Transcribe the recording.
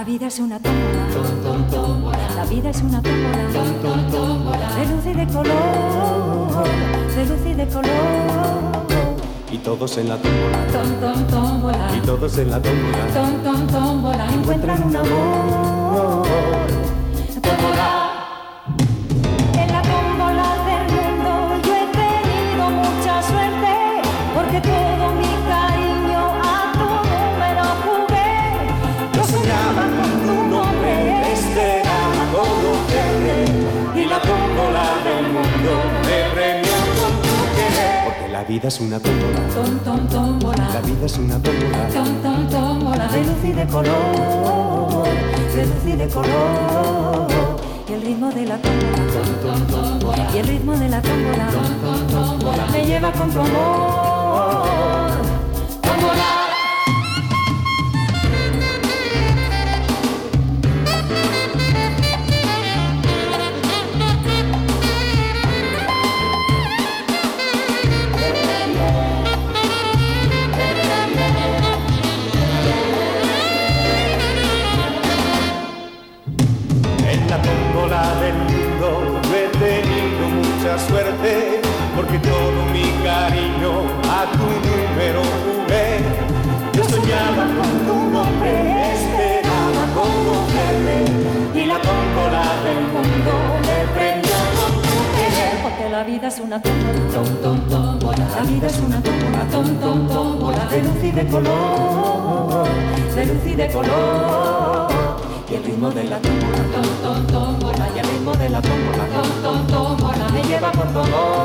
La vida es una tómbola, la vida es una tómbola, de luz y de color, de luz y de color. Y todos en la tómbola, y todos en la tómbola, encuentran un amor. Tómbola. En la tómbola del mundo yo he tenido mucha suerte, porque todo mi cariño a tu número jugué. Yo soñaba con tu nombre, esperaba conocerte, y la tómbola del mundo me premió con tu querer. porque la vida es una tómbola, la vida es una tómbola, de luz y de color, de luz y de color. Y el ritmo de la tómbola, y el ritmo de la tómbola, me lleva con tu amor. Tómbola. En la tómbola del mundo yo he tenido mucha suerte, porque todo mi cariño a tu número jugué. Yo soñaba con tu nombre, esperaba conocerte, y la tómbola del mundo me premió con tu querer. Porque la vida es una tómbola, la vida es una tómbola, de luz y de color, de luz y de color. Y el ritmo de la tómbola, y el ritmo de la tómbola, me lleva por tu amor.